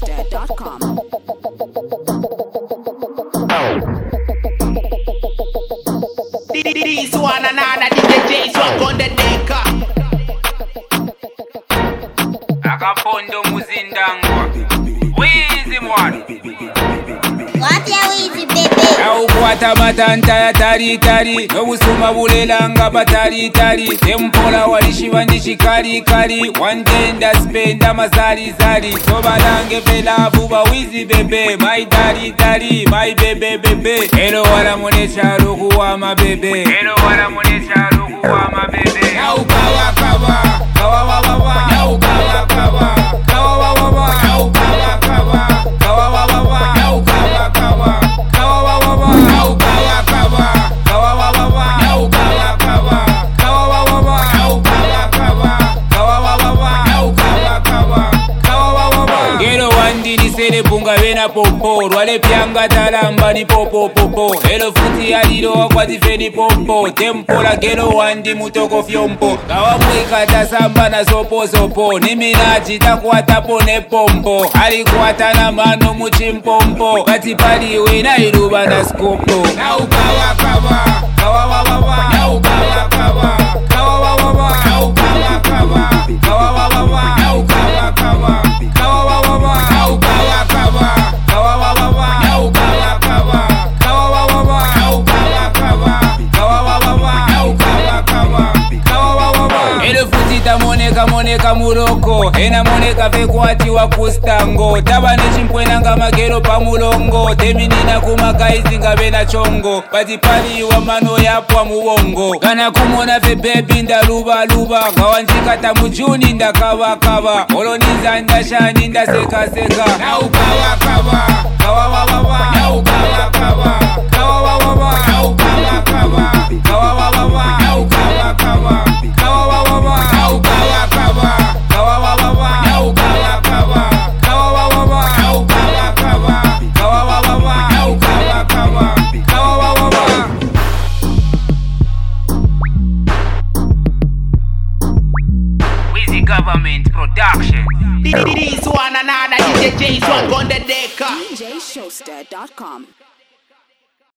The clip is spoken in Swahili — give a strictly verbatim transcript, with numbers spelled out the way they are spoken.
showster dot com. This one another D J Swag on the deck. Akapondo muzindangwa Wizi mwani Wapya wizi bebe Naukwata matanta ya tari tari Nobusuma bulelanga batari tari Tempola walishiba ndishikari kari Wantenda spenda mazari zari Sobalange vela buba wizi bebe My tari tari, my bebe bebe Hello wala mune charu kuwa mabebe Hello wala mune charu kuwa mabebe Naukawa kawa, kawa wawawa Naukawa kawa, kawa wawawa Naukawa kawa, kawa wawawa Naukawa kawa, kawa wawawa Naukawa kawa, kawa wawawa Naukawa kawa, kawa wawawa Naukawa kawa, kawa wawawa Naukawa kawa, kawa wawawa Gero wandi ni sele bunga vena popo Rwale pianga talamba ni popo popo Elo futi alilo wakwati feni pompo Tempola gero wandi mutoko fyompo Kawa mwika tasamba na sopo sopo Niminaji takwata pone pompo Alikuata na mano muchimpompo Katipali wena iluba na skopo Naukawa kawa, kawa wawawa Naukawa kawa, kawa wawawa Naukawa kawa, kawa wawawa Naukawa kawa, kawa wawawa Naukawa kawa, kawa wawawa Naukawa kawa, kawa wawawa Naukawa kawa, kawa wawawa Naukawa kawa, kawa wawawa Ele futita moneka moneka muroko Ena moneka fekwati wa kustango Tabane chimpwenanga magero pa mulongo Teminina kumakaizi ngabena chongo Patipali wa mano yapwa muwongo Kana kumona fe baby nda luba luba Kawanjika tamujuni nda kawa kawa Oloniza nda shani nda seka seka Naukawa kawa, kawa wawawa Naukawa kawa, kawa wawawa Naukawa kawa, kawa wawawa Naukawa kawa, kawa wawawa Naukawa kawa, kawa wawawa Naukawa kawa, kawa wawawa Naukawa kawa, kawa wawawa Naukawa kawa, kawa wawawa Wizi Government Production. This one another D J Swag on the deck. D J showster dot com.